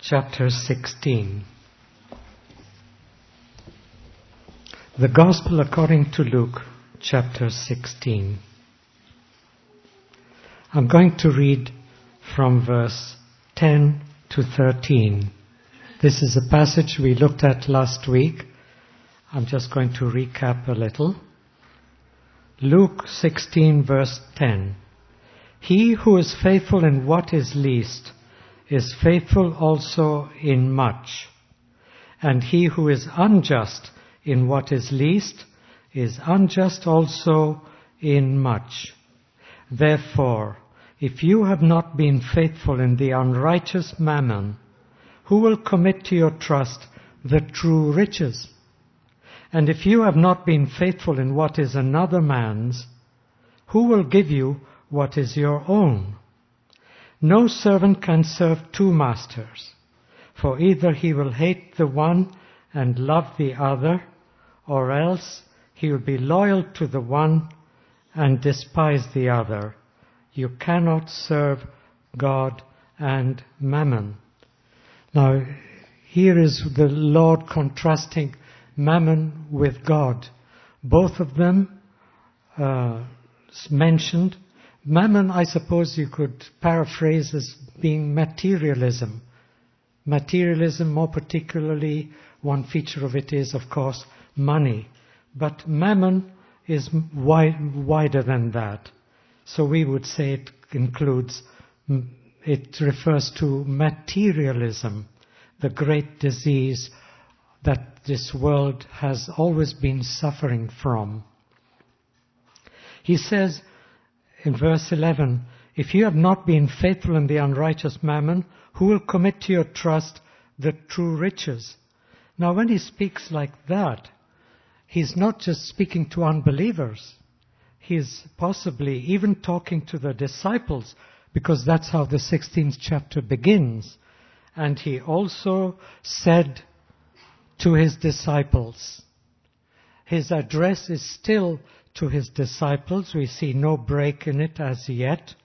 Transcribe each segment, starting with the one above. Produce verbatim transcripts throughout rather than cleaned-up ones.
chapter sixteen. The Gospel according to Luke, chapter sixteen. I'm going to read from verse ten to thirteen. This is a passage we looked at last week. I'm just going to recap a little. Luke sixteen, verse ten. He who is faithful in what is least is faithful also in much. And he who is unjust in what is least is unjust also in much. Therefore, if you have not been faithful in the unrighteous mammon, who will commit to your trust the true riches? And if you have not been faithful in what is another man's, who will give you what is your own? No servant can serve two masters, for either he will hate the one and love the other, or else he will be loyal to the one and despise the other. You cannot serve God and mammon. Now, here is the Lord contrasting mammon with God. Both of them uh, mentioned. Mammon, I suppose you could paraphrase as being materialism. Materialism, more particularly, one feature of it is, of course, money. But mammon is wide, wider than that. So we would say it includes, it refers to materialism, the great disease that this world has always been suffering from. He says in verse eleven, if you have not been faithful in the unrighteous mammon, who will commit to your trust the true riches? Now when he speaks like that, he's not just speaking to unbelievers. He's possibly even talking to the disciples, because that's how the sixteenth chapter begins. And he also said to his disciples. His address is still to his disciples. We see no break in it as yet.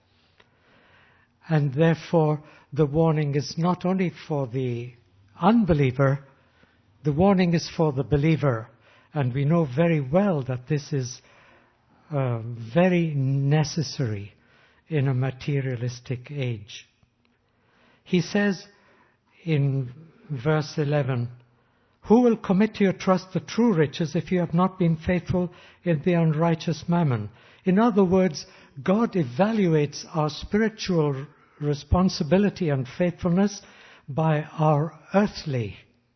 And therefore, the warning is not only for the unbeliever, the warning is for the believer. And we know very well that this is uh, very necessary in a materialistic age. He says in verse eleven, who will commit to your trust the true riches if you have not been faithful in the unrighteous mammon? In other words, God evaluates our spiritual responsibility and faithfulness by our earthly.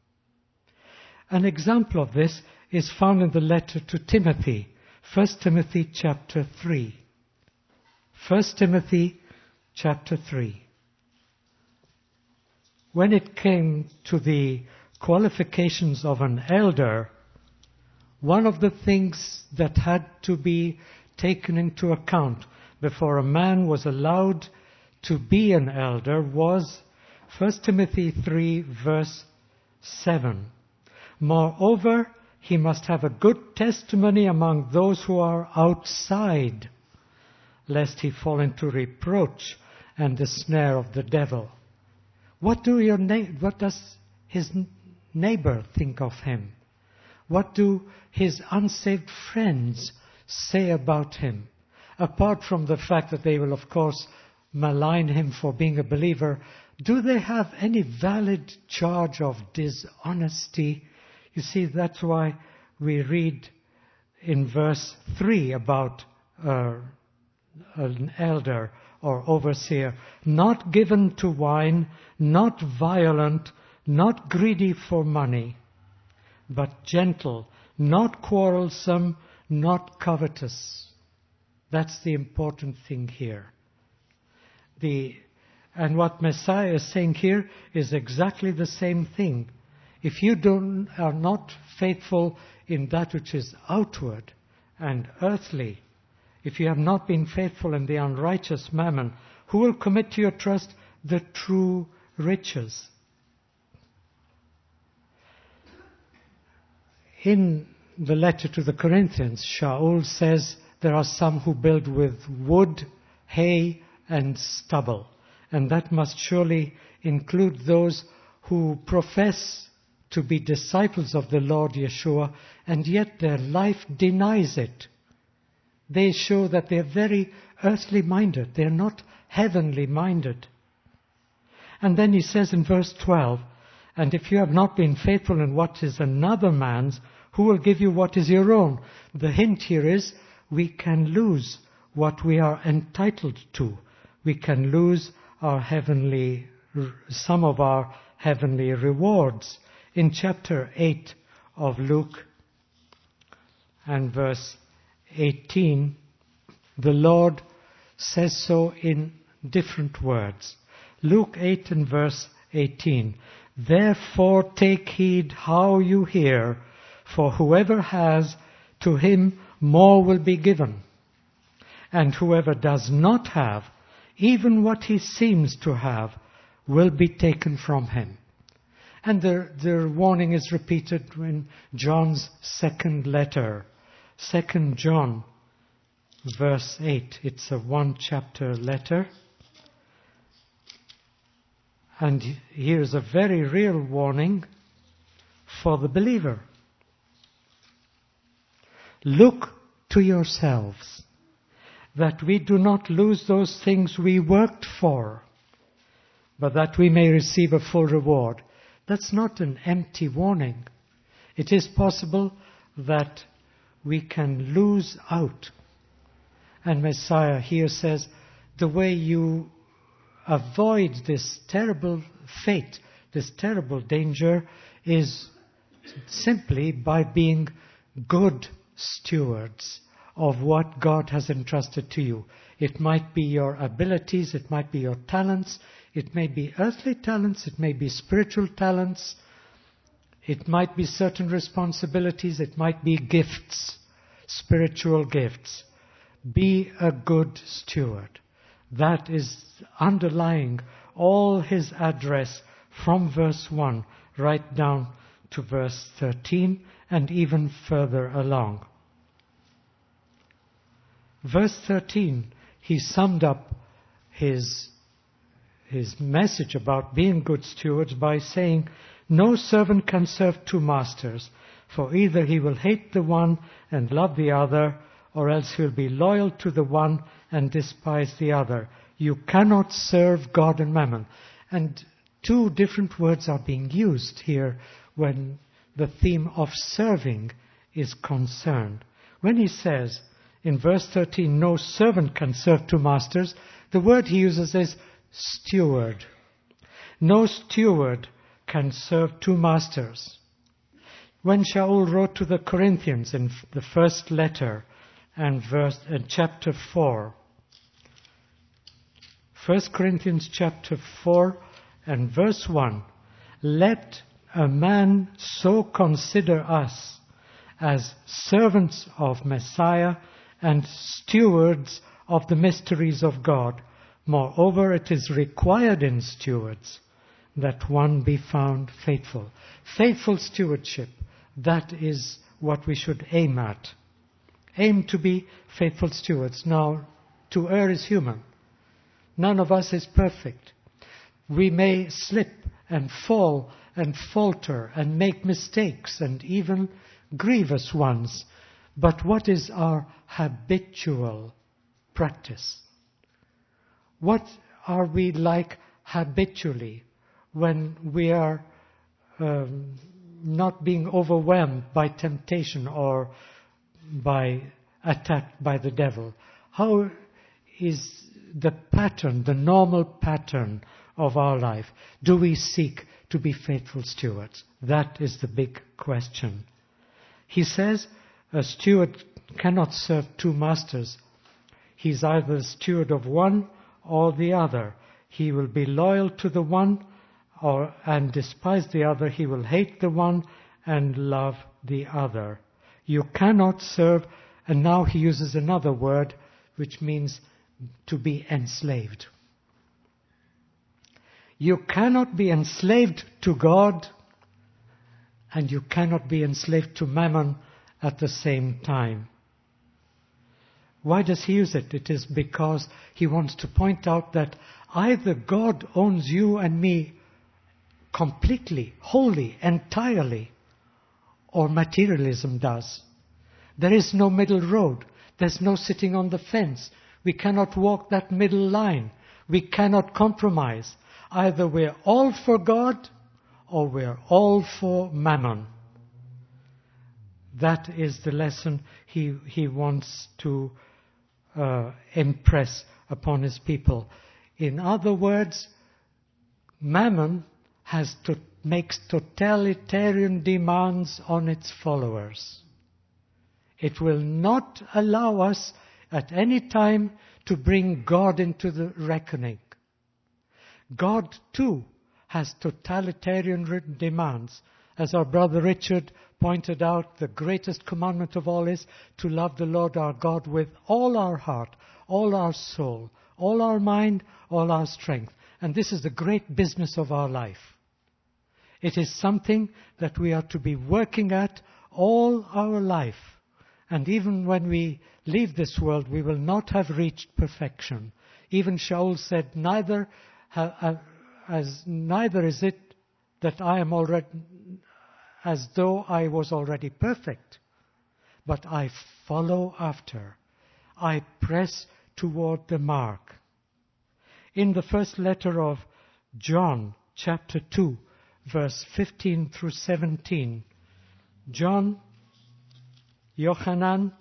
An example of this is found in the letter to Timothy, First Timothy chapter three. First Timothy chapter three. When it came to the qualifications of an elder, one of the things that had to be taken into account before a man was allowed to be an elder was First Timothy three verse seven. Moreover, he must have a good testimony among those who are outside, lest he fall into reproach and the snare of the devil. What do your na- what does his neighbor think of him? What do his unsaved friends say about him? Apart from the fact that they will, of course, malign him for being a believer, do they have any valid charge of dishonesty? You see, that's why we read in verse three about uh, an elder or overseer, not given to wine, not violent, not greedy for money, but gentle, not quarrelsome, not covetous. That's the important thing here. The, and what Messiah is saying here is exactly the same thing. If you don't, are not faithful in that which is outward and earthly, if you have not been faithful in the unrighteous mammon, who will commit to your trust the true riches? In the letter to the Corinthians, Shaul says there are some who build with wood, hay, and stubble. And that must surely include those who profess to be disciples of the Lord Yeshua, and yet their life denies it. They show that they're very earthly minded. They're not heavenly minded. And then he says in verse twelve, and if you have not been faithful in what is another man's, who will give you what is your own? The hint here is we can lose what we are entitled to. We can lose our heavenly, some of our heavenly rewards. In chapter eight of Luke and verse eighteen, the Lord says so in different words. Luke eight and verse eighteen. Therefore take heed how you hear, for whoever has, to him more will be given. And whoever does not have, even what he seems to have, will be taken from him. And the, the warning is repeated in John's second letter. Second John, verse eight. It's a one chapter letter. And here's a very real warning for the believer. Look to yourselves, that we do not lose those things we worked for, but that we may receive a full reward. That's not an empty warning. It is possible that we can lose out. And Messiah here says, the way you avoid this terrible fate, this terrible danger, is simply by being good stewards of what God has entrusted to you. It might be your abilities, it might be your talents, it may be earthly talents, it may be spiritual talents, it might be certain responsibilities, it might be gifts, spiritual gifts. Be a good steward. That is underlying all his address from verse one right down to verse thirteen and even further along. Verse thirteen, he summed up his, his message about being good stewards by saying, no servant can serve two masters, for either he will hate the one and love the other, or else he'll be loyal to the one and despise the other. You cannot serve God and mammon. And two different words are being used here when the theme of serving is concerned. When he says in verse thirteen, no servant can serve two masters, the word he uses is steward. No steward can serve two masters. When Shaul wrote to the Corinthians in the first letter and verse and chapter four, First Corinthians chapter four and verse one, let a man so consider us as servants of Messiah and stewards of the mysteries of God. Moreover, it is required in stewards that one be found faithful. Faithful stewardship, that is what we should aim at. Aim to be faithful stewards. Now, to err is human. None of us is perfect. We may slip and fall and falter and make mistakes and even grievous ones. But what is our habitual practice? What are we like habitually when we are um, not being overwhelmed by temptation or by attacked by the devil? How is the pattern, the normal pattern of our life? Do we seek to be faithful stewards? That is the big question. He says a steward cannot serve two masters. He's either the steward of one or the other. He will be loyal to the one or and despise the other. He will hate the one and love the other. You cannot serve, and now he uses another word which means to be enslaved. You cannot be enslaved to God and you cannot be enslaved to mammon at the same time. Why does he use it? It is because he wants to point out that either God owns you and me completely, wholly, entirely, or materialism does. There is no middle road. There's no sitting on the fence. We cannot walk that middle line. We cannot compromise. Either we're all for God or we're all for mammon. That is the lesson he, he wants to uh, impress upon his people. In other words, mammon has to makes totalitarian demands on its followers. It will not allow us at any time to bring God into the reckoning. God too has totalitarian demands. As our brother Richard pointed out, the greatest commandment of all is to love the Lord our God with all our heart, all our soul, all our mind, all our strength. And this is the great business of our life. It is something that we are to be working at all our life. And even when we leave this world, we will not have reached perfection. Even Shaul said, neither, ha, as, neither is it that I am already, as though I was already perfect, but I follow after. I press toward the mark. In the first letter of John, chapter two, verse fifteen through seventeen, John, Yochanan,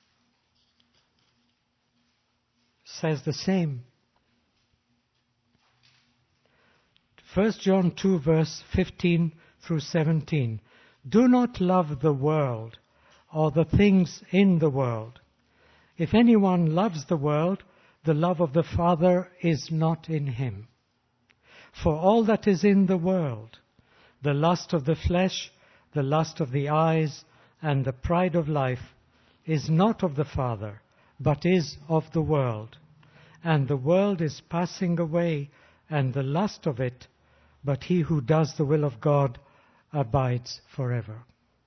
says the same. First John two, verse fifteen through seventeen. Do not love the world or the things in the world. If anyone loves the world, the love of the Father is not in him. For all that is in the world, the lust of the flesh, the lust of the eyes, and the pride of life, is not of the Father, but is of the world. And the world is passing away, and the lust of it, but he who does the will of God abides forever.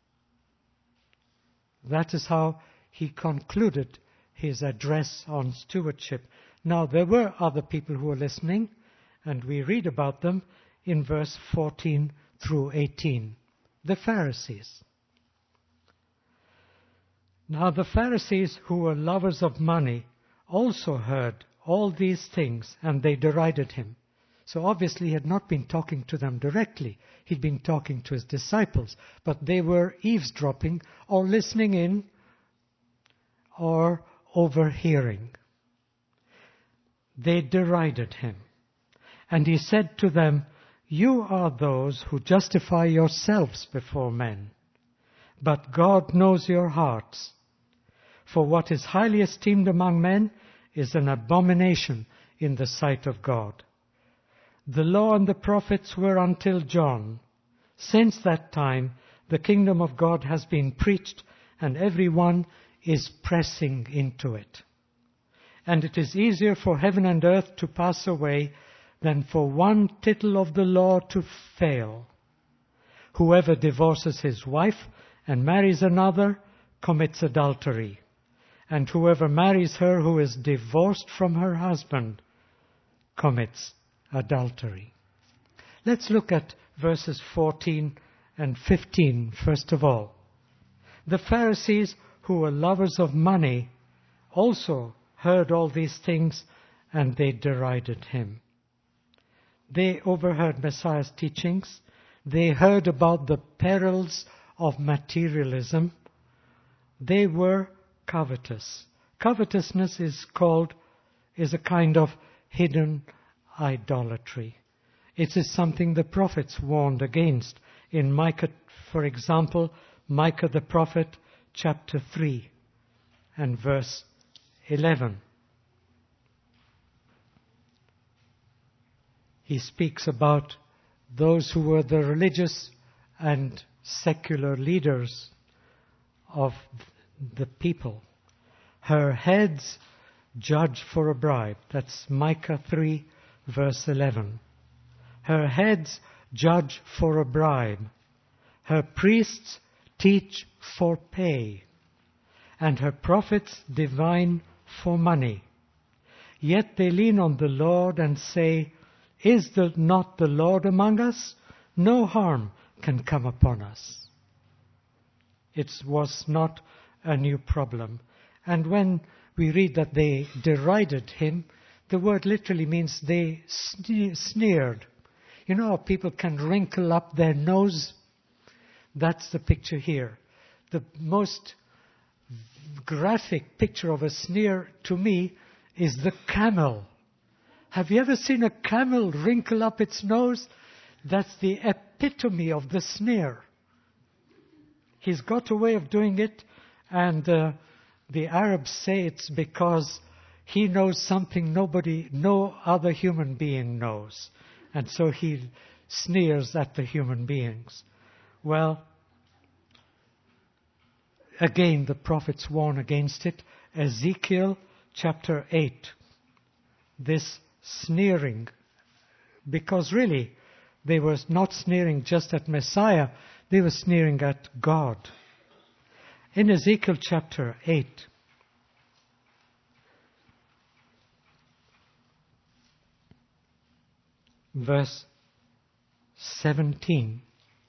That is how he concluded his address on stewardship. Now, there were other people who were listening, and we read about them in verse fourteen through eighteen. The Pharisees. Now the Pharisees, who were lovers of money, also heard all these things, and they derided him. So obviously he had not been talking to them directly. He'd been talking to his disciples, but they were eavesdropping or listening in or overhearing. They derided him. And he said to them, you are those who justify yourselves before men, but God knows your hearts. For what is highly esteemed among men is an abomination in the sight of God. The law and the prophets were until John. Since that time, the kingdom of God has been preached, and everyone is pressing into it. And it is easier for heaven and earth to pass away than for one tittle of the law to fail. Whoever divorces his wife and marries another commits adultery. And whoever marries her who is divorced from her husband commits adultery. Let's look at verses fourteen and fifteen first of all. The Pharisees, who were lovers of money, also heard all these things, and they derided him. They overheard Messiah's teachings. They heard about the perils of materialism. They were covetous. Covetousness is called, is a kind of hidden idolatry. It is something the prophets warned against. In Micah, for example, Micah the prophet, chapter three and verse eleven. He speaks about those who were the religious and secular leaders of the people. Her heads judge for a bribe. That's Micah three, verse eleven. Her heads judge for a bribe. Her priests teach for pay, and her prophets divine for money. Yet they lean on the Lord and say, is the, not the Lord among us? no harm can come upon us. It was not a new problem. And when we read that they derided him, the word literally means they sne- sneered. You know how people can wrinkle up their nose? That's the picture here. The most graphic picture of a sneer to me is the camel. Have you ever seen a camel wrinkle up its nose? That's the epitome of the sneer. He's got a way of doing it, and uh, the Arabs say it's because he knows something nobody, no other human being knows. And so he sneers at the human beings. Well, again, the prophets warn against it. Ezekiel chapter eight. This sneering, because really, they were not sneering just at Messiah, they were sneering at God. In Ezekiel chapter eight, verse seventeen,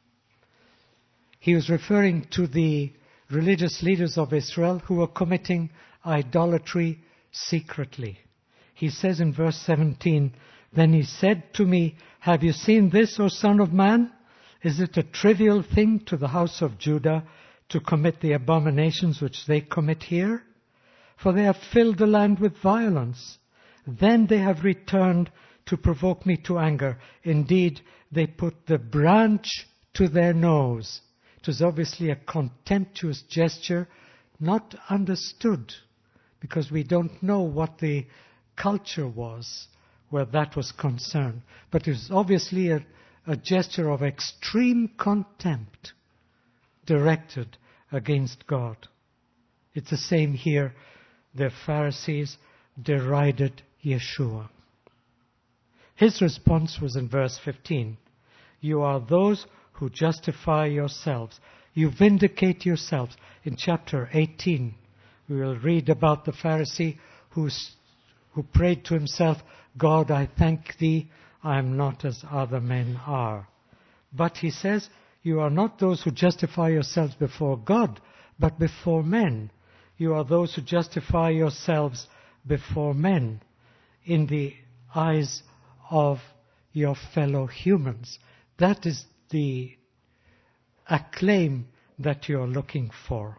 he was referring to the religious leaders of Israel who were committing idolatry secretly. He says in verse seventeen, "Then he said to me, have you seen this, O son of man? Is it a trivial thing to the house of Judah to commit the abominations which they commit here? For they have filled the land with violence. Then they have returned to provoke me to anger. Indeed, they put the branch to their nose." It was obviously a contemptuous gesture, not understood, because we don't know what the culture was where that was concerned. But it was obviously a, a gesture of extreme contempt directed against God. It's the same here. The Pharisees derided Yeshua. His response was in verse fifteen. "You are those who justify yourselves. You vindicate yourselves." In chapter eighteen, we will read about the Pharisee who, who prayed to himself, "God, I thank thee, I am not as other men are." But he says, you are not those who justify yourselves before God, but before men. You are those who justify yourselves before men in the eyes of your fellow humans. That is the acclaim that you're looking for.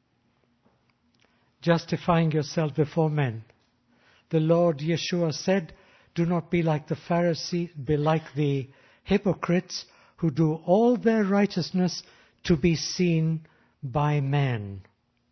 Justifying yourself before men. The Lord Yeshua said, do not be like the Pharisees, be like the hypocrites who do all their righteousness to be seen by men.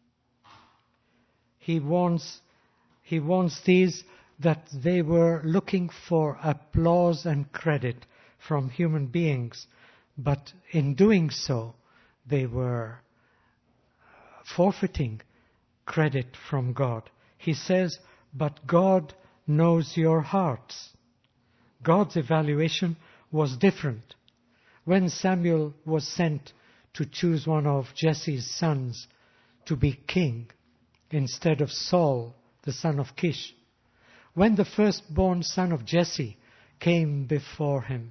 He warns, he warns these that they were looking for applause and credit from human beings, but in doing so, they were forfeiting credit from God. He says, but God knows your hearts. God's evaluation was different. When Samuel was sent to choose one of Jesse's sons to be king instead of Saul, the son of Kish, when the firstborn son of Jesse came before him,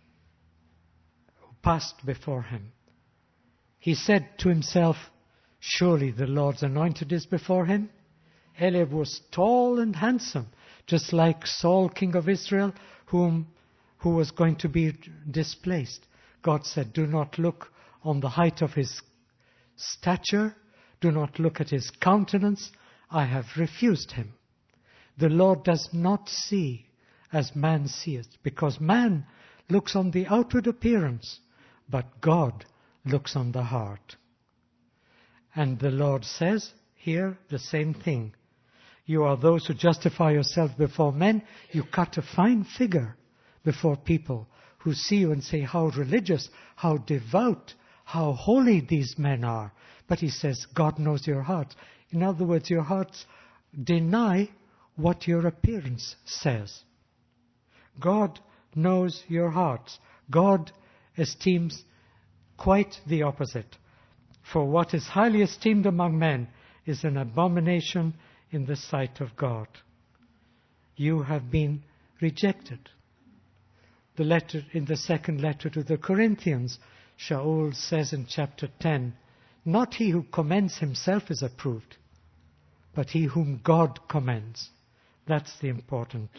passed before him, he said to himself, surely the Lord's anointed is before him. Eliab was tall and handsome, just like Saul, king of Israel, whom who was going to be displaced. God said, do not look on the height of his stature, do not look at his countenance, I have refused him. The Lord does not see as man seeth, because man looks on the outward appearance, but God looks on the heart. And the Lord says here the same thing. You are those who justify yourself before men. You cut a fine figure before people who see you and say how religious, how devout, how holy these men are. But he says, God knows your hearts. In other words, your hearts deny what your appearance says. God knows your hearts. God esteems quite the opposite. For what is highly esteemed among men is an abomination in the sight of God. You have been rejected. the letter, in the second letter to the Corinthians, Shaul says in chapter ten, not he who commends himself is approved, but he whom God commends. That's the important.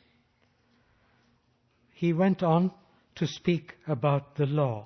He went on to speak about the law.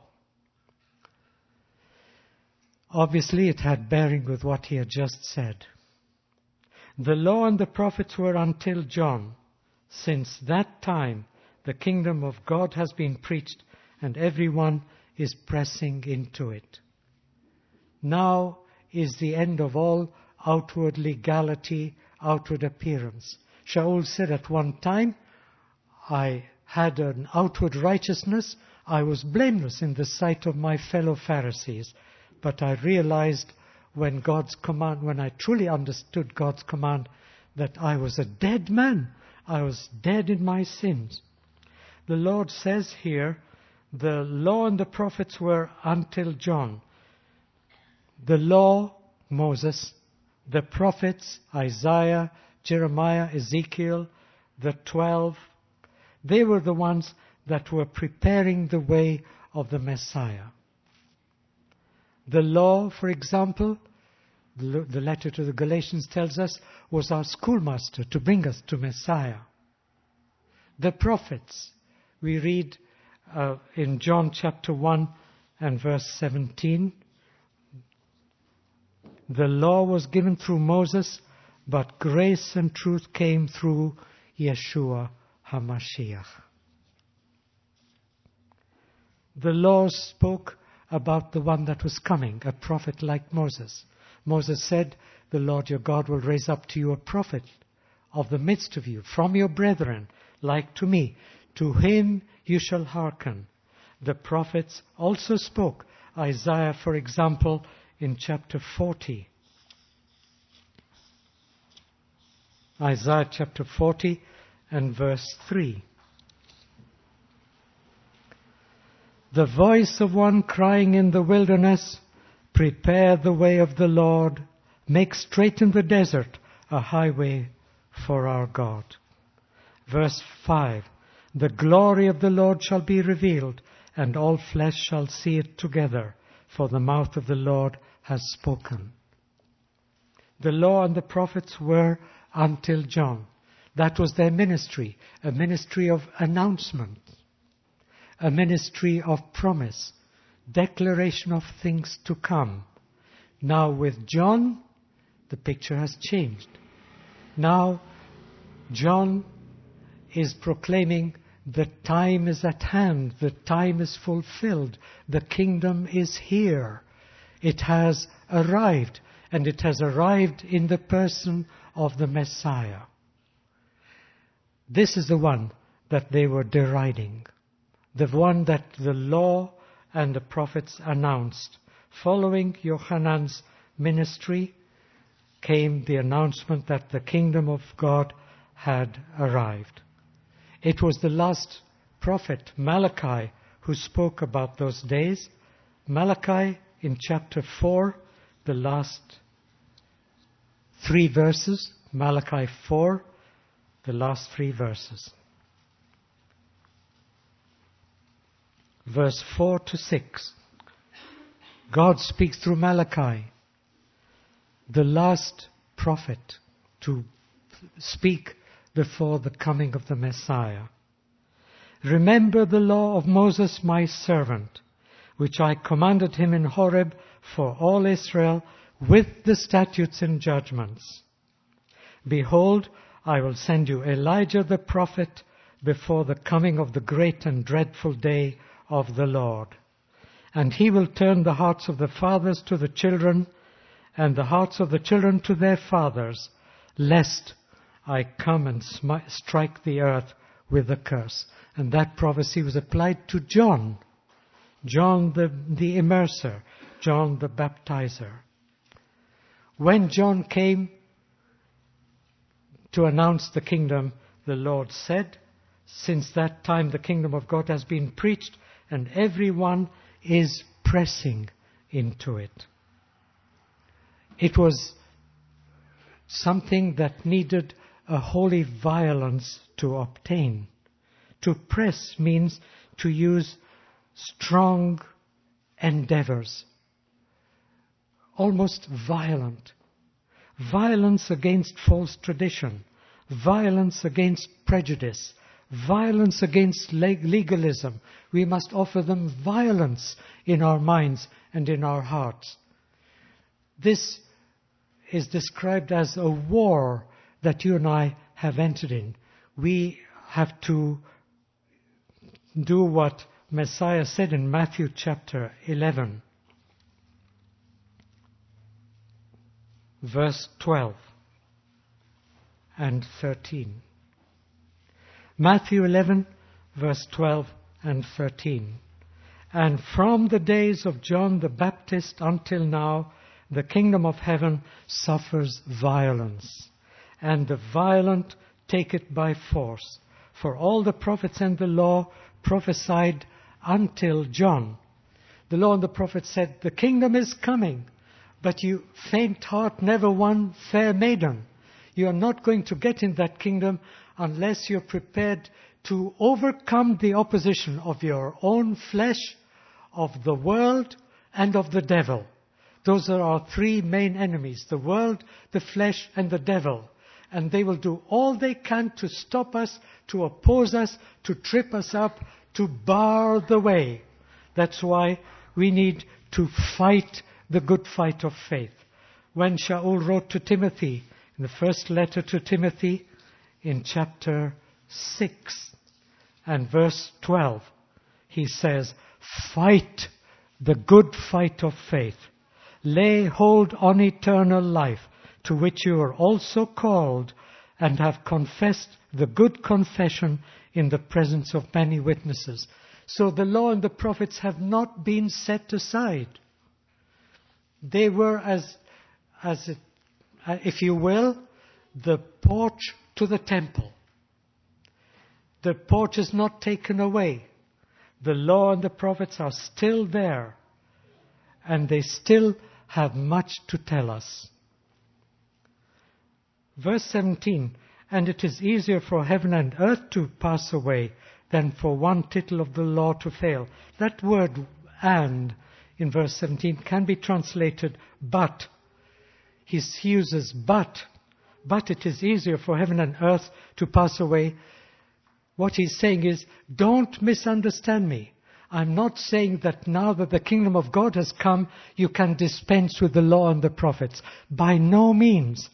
Obviously, it had bearing with what he had just said. The law and the prophets were until John. Since that time, the kingdom of God has been preached, and everyone is pressing into it. Now is the end of all outward legality, outward appearance. Shaul said at one time, I had an outward righteousness. I was blameless in the sight of my fellow Pharisees. But I realized when God's command, when I truly understood God's command, that I was a dead man. I was dead in my sins. The Lord says here, the law and the prophets were until John. The law, Moses, the prophets, Isaiah, Jeremiah, Ezekiel, the twelve, they were the ones that were preparing the way of the Messiah. The law, for example, the letter to the Galatians tells us, was our schoolmaster to bring us to Messiah. The prophets, we read uh, in John chapter one and verse seventeen, the law was given through Moses, but grace and truth came through Yeshua HaMashiach. The law spoke about the one that was coming, a prophet like Moses. Moses said, the Lord your God will raise up to you a prophet of the midst of you, from your brethren, like to me. To him you shall hearken. The prophets also spoke. Isaiah, for example, in chapter forty. Isaiah chapter forty and verse three. The voice of one crying in the wilderness, prepare the way of the Lord, make straight in the desert a highway for our God. Verse five, the glory of the Lord shall be revealed, and all flesh shall see it together, for the mouth of the Lord has spoken. The law and the prophets were until John. That was their ministry, a ministry of announcement. A ministry of promise, declaration of things to come. Now with John, the picture has changed. Now John is proclaiming the time is at hand, the time is fulfilled, the kingdom is here. It has arrived, and it has arrived in the person of the Messiah. This is the one that they were deriding. The one that the law and the prophets announced. Following Yohanan's ministry came the announcement that the kingdom of God had arrived. It was the last prophet, Malachi, who spoke about those days. Malachi in chapter four, the last three verses. Malachi four, the last three verses. Verse four to six. God speaks through Malachi, the last prophet to speak before the coming of the Messiah. Remember the law of Moses my servant, which I commanded him in Horeb for all Israel, with the statutes and judgments. Behold, I will send you Elijah the prophet before the coming of the great and dreadful day of the Lord. And he will turn the hearts of the fathers to the children, and the hearts of the children to their fathers, lest I come and smi- strike the earth with a curse. And that prophecy was applied to John, John the, the immerser, John the baptizer. When John came to announce the kingdom, the Lord said, since that time the kingdom of God has been preached, and everyone is pressing into it. It was something that needed a holy violence to obtain, To press means to use strong endeavors, almost violent. Violence against false tradition, violence against prejudice, violence against legalism. We must offer them violence in our minds and in our hearts. This is described as a war that you and I have entered in. We have to do what Messiah said in Matthew chapter eleven, verse twelve and thirteen. Matthew eleven, verse twelve and thirteen. And from the days of John the Baptist until now, the kingdom of heaven suffers violence, and the violent take it by force. For all the prophets and the law prophesied until John. The law and the prophets said, the kingdom is coming, but you faint heart never won fair maiden. You are not going to get in that kingdom unless you're prepared to overcome the opposition of your own flesh, of the world, and of the devil. Those are our three main enemies, the world, the flesh, and the devil. And they will do all they can to stop us, to oppose us, to trip us up, to bar the way. That's why we need to fight the good fight of faith. When Shaul wrote to Timothy, in the first letter to Timothy, in chapter six and verse twelve, he says, fight the good fight of faith. Lay hold on eternal life, to which you are also called, and have confessed the good confession in the presence of many witnesses. So the law and the prophets have not been set aside. They were, as, as it, if you will, the porch to the temple. The porch is not taken away. The law and the prophets are still there, and they still have much to tell us. Verse seventeen, and it is easier for heaven and earth to pass away than for one tittle of the law to fail. That word and in verse seventeen can be translated but. He uses but. But it is easier for heaven and earth to pass away. What he's saying is, don't misunderstand me. I'm not saying that now that the kingdom of God has come, you can dispense with the law and the prophets. By no means.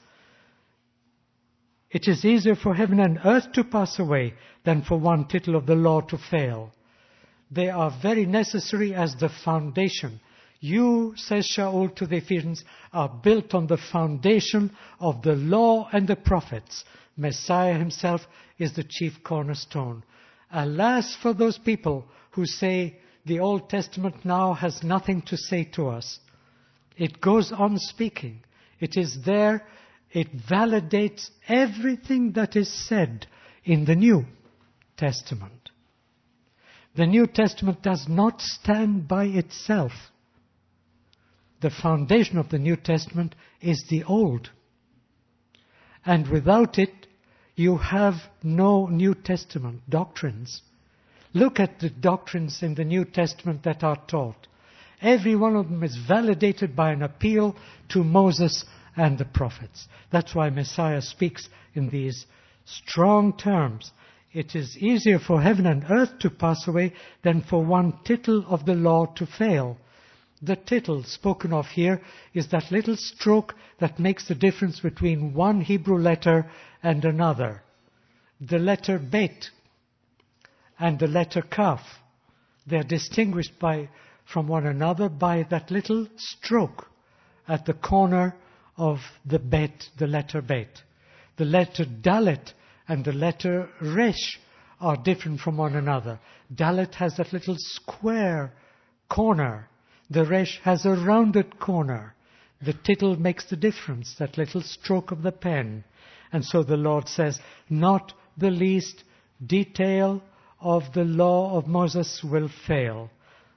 It is easier for heaven and earth to pass away than for one tittle of the law to fail. They are very necessary as the foundation. You, says Shaul to the Ephesians, are built on the foundation of the law and the prophets. Messiah himself is the chief cornerstone. Alas for those people who say the Old Testament now has nothing to say to us. It goes on speaking. It is there. It validates everything that is said in the New Testament. The New Testament does not stand by itself. The foundation of the New Testament is the Old. And without it, you have no New Testament doctrines. Look at the doctrines in the New Testament that are taught. Every one of them is validated by an appeal to Moses and the prophets. That's why Messiah speaks in these strong terms. It is easier for heaven and earth to pass away than for one tittle of the law to fail. The tittle spoken of here is that little stroke that makes the difference between one Hebrew letter and another. The letter bet and the letter kaf. They are distinguished by, from one another by that little stroke at the corner of the bet, the letter bet. The letter dalet and the letter resh are different from one another. Dalet has that little square corner. The resh has a rounded corner. The tittle makes the difference, that little stroke of the pen. And so the Lord says, not the least detail of the law of Moses will fail.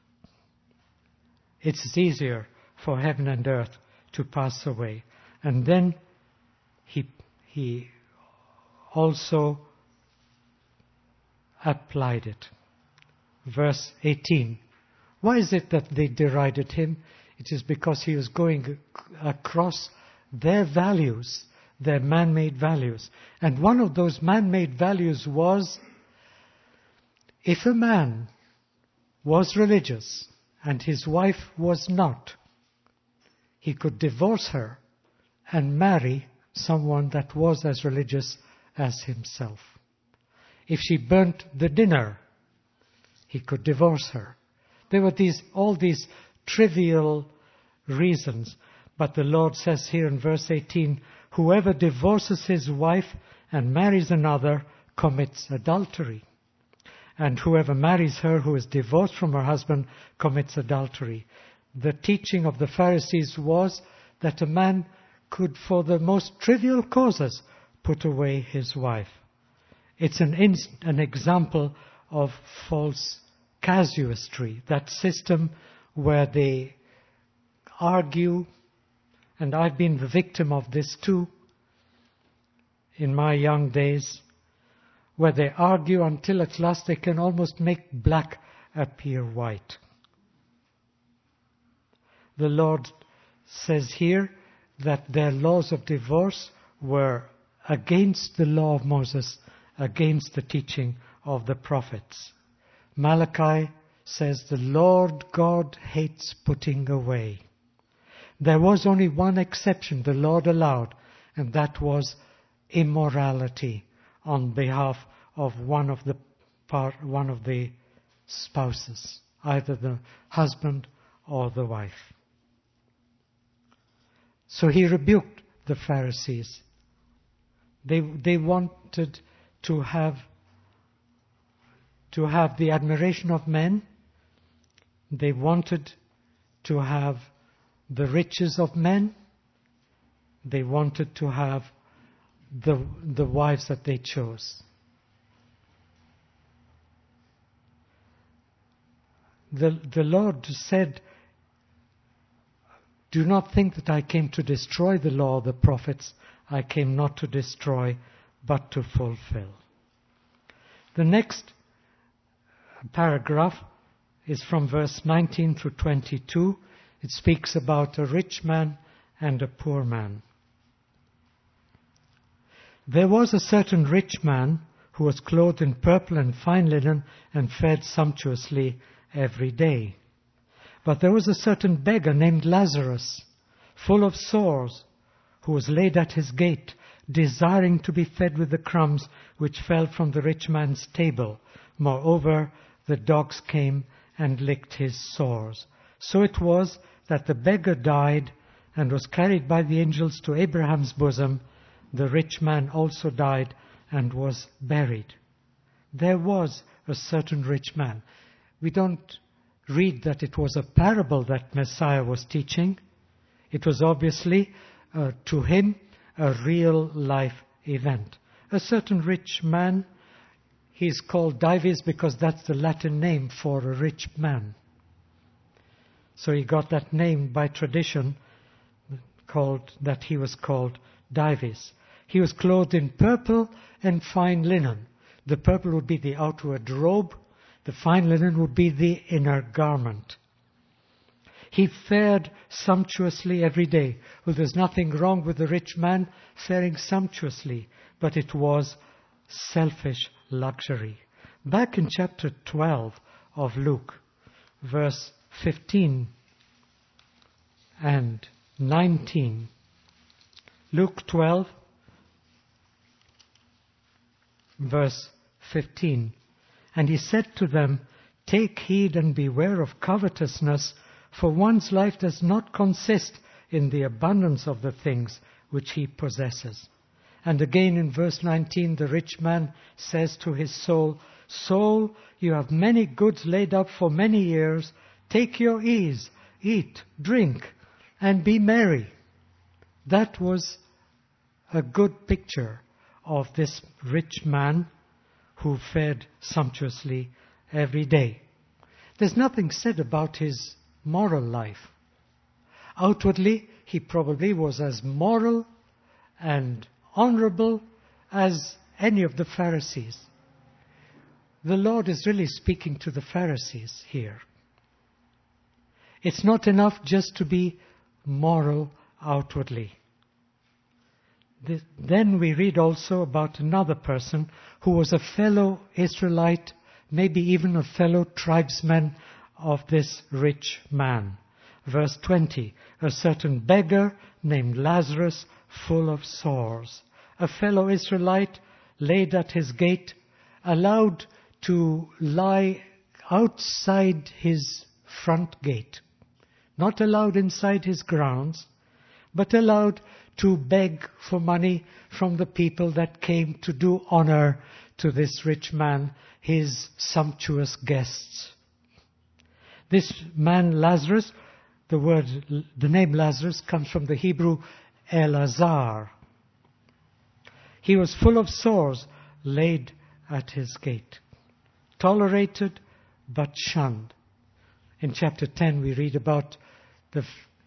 It's easier for heaven and earth to pass away. And then he, he also applied it. Verse eighteen. Why is it that they derided him? It is because he was going across their values, their man-made values. And one of those man-made values was, if a man was religious and his wife was not, he could divorce her and marry someone that was as religious as himself. If she burnt the dinner, he could divorce her. There were these, all these trivial reasons. But the Lord says here in verse eighteen, whoever divorces his wife and marries another commits adultery. And whoever marries her who is divorced from her husband commits adultery. The teaching of the Pharisees was that a man could, for the most trivial causes, put away his wife. It's an, inst- an example of false casuistry, that system where they argue, and I've been the victim of this too in my young days, where they argue until at last they can almost make black appear white. The Lord says here that their laws of divorce were against the law of Moses, against the teaching of the prophets. Malachi says the Lord God hates putting away. There was only one exception the Lord allowed, and that was immorality on behalf of one of the part, one of the spouses, either the husband or the wife. So he rebuked the Pharisees. They they wanted to have to have the admiration of men. They wanted to have the riches of men. They wanted to have the the wives that they chose. The the Lord said, do not think that I came to destroy the law of the prophets. I came not to destroy, but to fulfill. The next paragraph is from verse nineteen through twenty-two. It speaks about a rich man and a poor man. There was a certain rich man who was clothed in purple and fine linen and fed sumptuously every day. But there was a certain beggar named Lazarus, full of sores, who was laid at his gate, desiring to be fed with the crumbs which fell from the rich man's table. Moreover, the dogs came and licked his sores. So it was that the beggar died and was carried by the angels to Abraham's bosom. The rich man also died and was buried. There was a certain rich man. We don't read that it was a parable that Messiah was teaching. It was obviously, uh, to him, a real life event. A certain rich man, he's called Dives because that's the Latin name for a rich man. So he got that name by tradition, called that he was called Dives. He was clothed in purple and fine linen. The purple would be the outward robe. The fine linen would be the inner garment. He fared sumptuously every day. Well, there's nothing wrong with the rich man faring sumptuously, but it was selfish luxury. Back in chapter twelve of Luke, verse fifteen and nineteen. Luke twelve, verse fifteen. And he said to them, take heed and beware of covetousness, for one's life does not consist in the abundance of the things which he possesses. And again in verse nineteen, the rich man says to his soul, soul, you have many goods laid up for many years. Take your ease, eat, drink, and be merry. That was a good picture of this rich man who fed sumptuously every day. There's nothing said about his moral life. Outwardly, he probably was as moral and honorable as any of the Pharisees. the Lord is really speaking to the Pharisees here. It's not enough just to be moral outwardly. Then we read also about another person who was a fellow Israelite, maybe even a fellow tribesman of this rich man. Verse twenty, a certain beggar named Lazarus, full of sores, a fellow Israelite laid at his gate, allowed to lie outside his front gate, not allowed inside his grounds, but allowed to beg for money from the people that came to do honor to this rich man, his sumptuous guests. This man Lazarus, the word, the name Lazarus comes from the Hebrew Elazar. He was full of sores, laid at his gate, tolerated but shunned. In chapter ten we read about the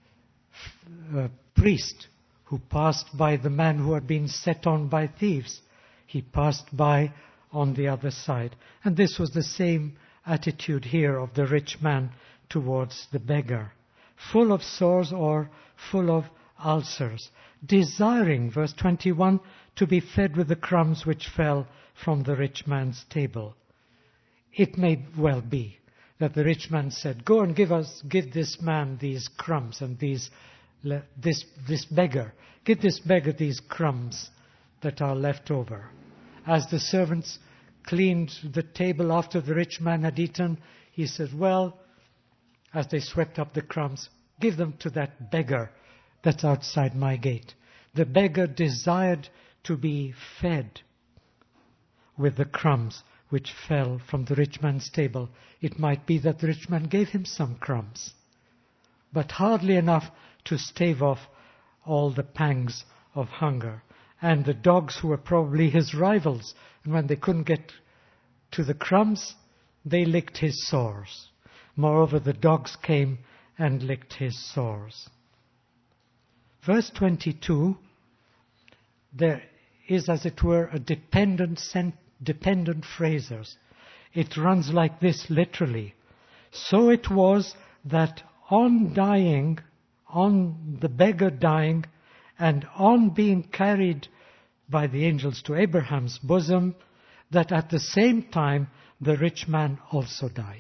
uh, priest who passed by the man who had been set on by thieves. He passed by on the other side. And this was the same attitude here of the rich man towards the beggar. Full of sores or full of ulcers, desiring, verse twenty-one, to be fed with the crumbs which fell from the rich man's table. It may well be that the rich man said, go and give us, give this man these crumbs and these, this, this beggar, give this beggar these crumbs that are left over. As the servants cleaned the table after the rich man had eaten, he said, well, as they swept up the crumbs, give them to that beggar that's outside my gate. The beggar desired to be fed with the crumbs which fell from the rich man's table. It might be that the rich man gave him some crumbs, but hardly enough to stave off all the pangs of hunger. And the dogs, who were probably his rivals, and when they couldn't get to the crumbs, they licked his sores. Moreover, the dogs came and licked his sores. Verse twenty-two, there is, as it were, a dependent, dependent phrases. It runs like this literally. So it was that on dying, on the beggar dying, and on being carried by the angels to Abraham's bosom, that at the same time the rich man also died.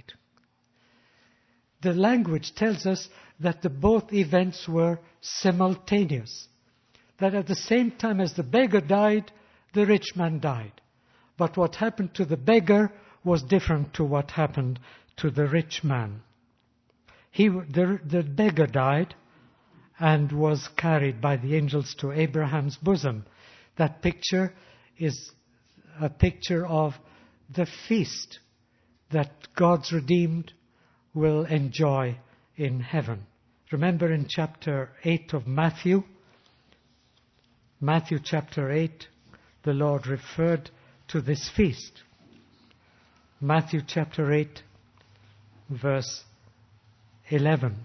The language tells us that the both events were simultaneous. That at the same time as the beggar died, the rich man died. But what happened to the beggar was different to what happened to the rich man. He, the, the beggar died and was carried by the angels to Abraham's bosom. That picture is a picture of the feast that God's redeemed will enjoy in heaven. Remember in chapter eight of Matthew, Matthew chapter eight, the Lord referred to this feast. Matthew chapter eight, verse eleven.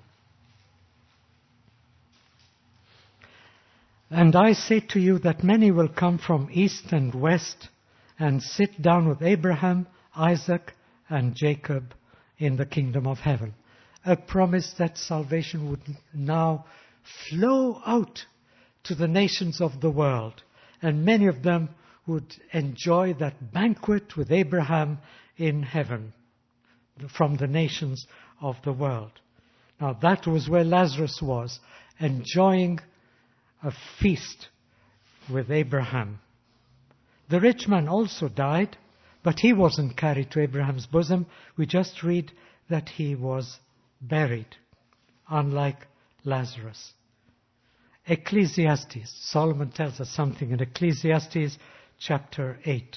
And I say to you that many will come from east and west and sit down with Abraham, Isaac, and Jacob in the kingdom of heaven. A promise that salvation would now flow out to the nations of the world, and many of them would enjoy that banquet with Abraham in heaven from the nations of the world. Now that was where Lazarus was, enjoying a feast with Abraham. The rich man also died, but he wasn't carried to Abraham's bosom. We just read that he was buried, unlike Lazarus. Ecclesiastes, Solomon tells us something in Ecclesiastes chapter eight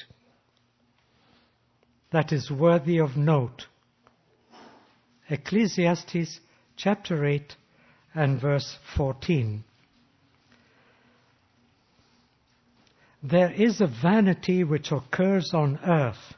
that is worthy of note. Ecclesiastes chapter eight and verse fourteen. There is a vanity which occurs on earth,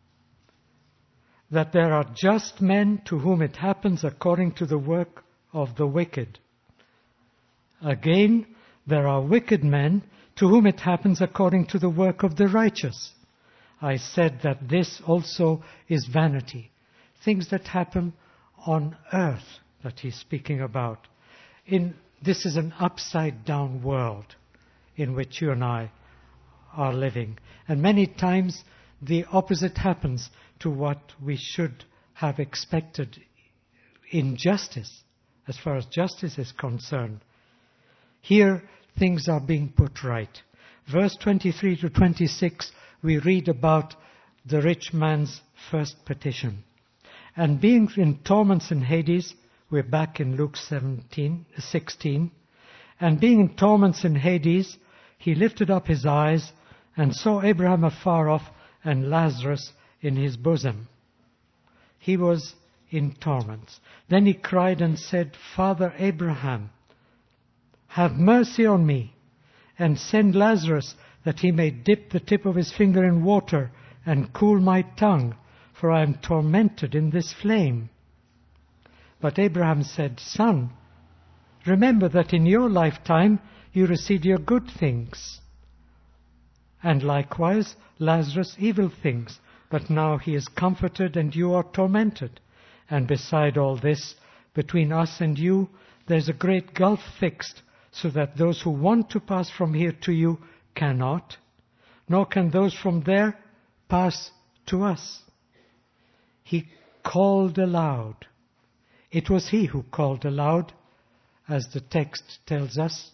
that there are just men to whom it happens according to the work of the wicked. Again, there are wicked men to whom it happens according to the work of the righteous. I said that this also is vanity. Things that happen on earth that he's speaking about. In This is an upside down world in which you and I are living. And many times the opposite happens to what we should have expected in justice, as far as justice is concerned. Here things are being put right. Verse twenty-three to twenty-six, we read about the rich man's first petition. And being in torments in Hades, we're back in Luke seventeen, sixteen, and being in torments in Hades, he lifted up his eyes and saw Abraham afar off and Lazarus in his bosom. He was in torments. Then he cried and said, Father Abraham, have mercy on me, and send Lazarus that he may dip the tip of his finger in water and cool my tongue, for I am tormented in this flame. But Abraham said, Son, remember that in your lifetime you received your good things, and likewise Lazarus evil things, but now he is comforted and you are tormented. And beside all this, between us and you, there's a great gulf fixed, so that those who want to pass from here to you cannot, nor can those from there pass to us. He called aloud. It was he who called aloud, as the text tells us.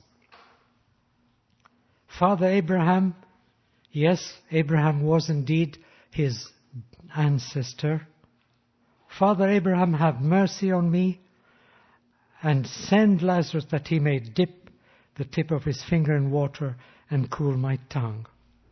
Father Abraham, yes, Abraham was indeed his ancestor. Father Abraham, have mercy on me, and send Lazarus that he may dip the tip of his finger in water and cool my tongue.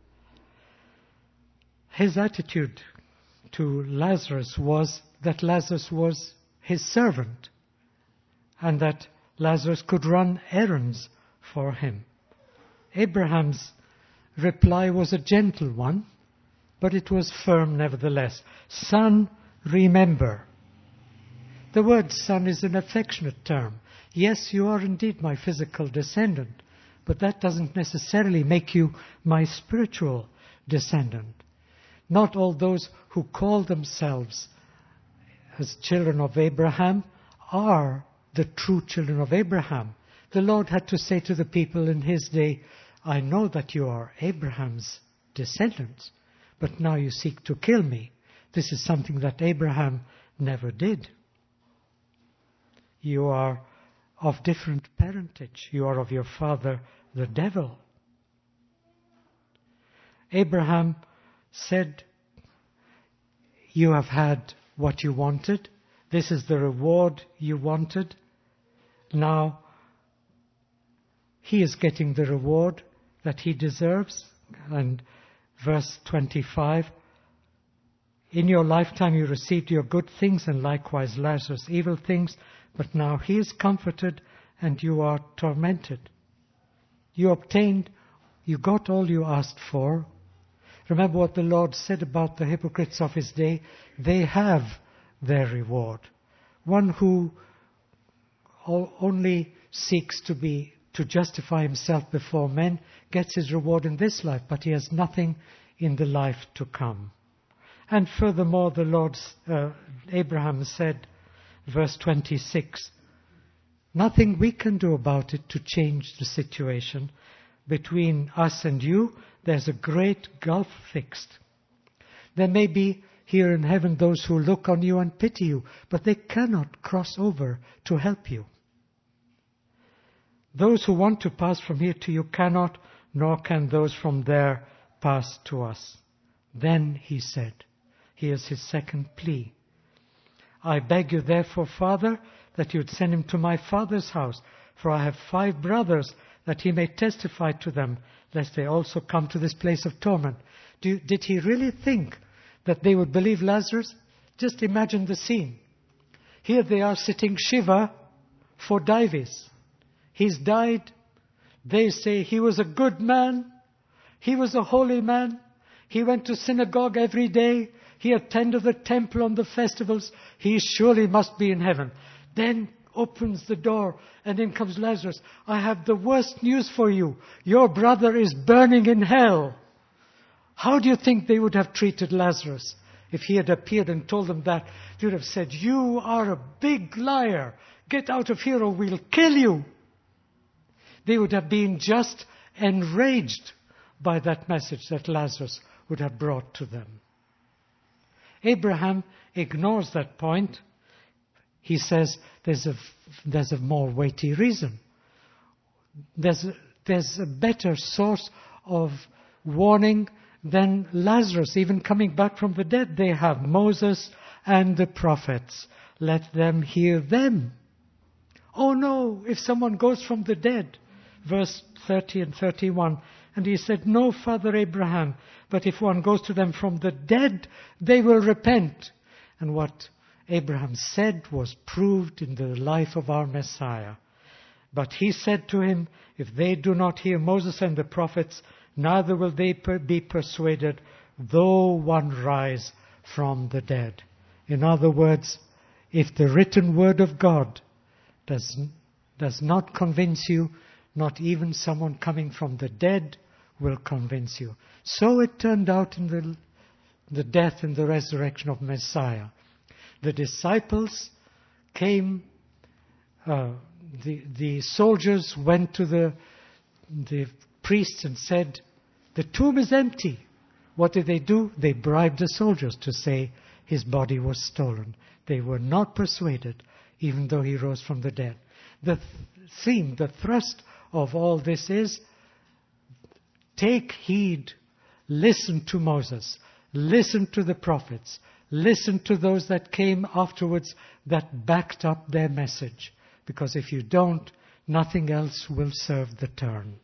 His attitude to Lazarus was that Lazarus was his servant, and that Lazarus could run errands for him. Abraham's reply was a gentle one, but it was firm nevertheless. Son, remember. The word son is an affectionate term. Yes, you are indeed my physical descendant, but that doesn't necessarily make you my spiritual descendant. Not all those who call themselves as children of Abraham are the true children of Abraham. The Lord had to say to the people in his day, I know that you are Abraham's descendants, but now you seek to kill me. This is something that Abraham never did. You are of different parentage. You are of your father, the devil. Abraham said, you have had what you wanted. This is the reward you wanted. Now, he is getting the reward that he deserves. And verse twenty-five, in your lifetime you received your good things, and likewise Lazarus evil things, but now he is comforted and you are tormented. You obtained, you got all you asked for. Remember what the Lord said about the hypocrites of his day. They have their reward. One who only seeks to be to justify himself before men gets his reward in this life, but he has nothing in the life to come. And furthermore, the Lord, uh, Abraham said, verse twenty-six, nothing we can do about it to change the situation. Between us and you, there's a great gulf fixed. There may be here in heaven those who look on you and pity you, but they cannot cross over to help you. Those who want to pass from here to you cannot, nor can those from there pass to us. Then he said, here's his second plea. I beg you therefore, Father, that you would send him to my father's house, for I have five brothers, that he may testify to them, lest they also come to this place of torment. Do, did he really think that they would believe Lazarus? Just imagine the scene. Here they are sitting Shiva for Dives. He's died. They say he was a good man. He was a holy man. He went to synagogue every day. He attended the temple on the festivals. He surely must be in heaven. Then opens the door and in comes Lazarus. I have the worst news for you. Your brother is burning in hell. How do you think they would have treated Lazarus if he had appeared and told them that? They would have said, "You are a big liar. Get out of here or we'll kill you." They would have been just enraged by that message that Lazarus would have brought to them. Abraham ignores that point. He says there's a, there's a more weighty reason. There's a, there's a better source of warning than Lazarus, even coming back from the dead. They have Moses and the prophets. Let them hear them. Oh no, if someone goes from the dead, verse thirty and thirty-one, and he said, "No, Father Abraham, but if one goes to them from the dead, they will repent." And what Abraham said was proved in the life of our Messiah. But he said to him, "If they do not hear Moses and the prophets, neither will they per- be persuaded, though one rise from the dead." In other words, if the written word of God does, does not convince you, not even someone coming from the dead will convince you. So it turned out in the, the death and the resurrection of Messiah. The disciples came, uh, the, the soldiers went to the, the priests and said, "The tomb is empty." What did they do? They bribed the soldiers to say his body was stolen. They were not persuaded, even though he rose from the dead. The theme, the thrust of all this is, take heed, listen to Moses, listen to the prophets, listen to those that came afterwards that backed up their message. Because if you don't, nothing else will serve the turn.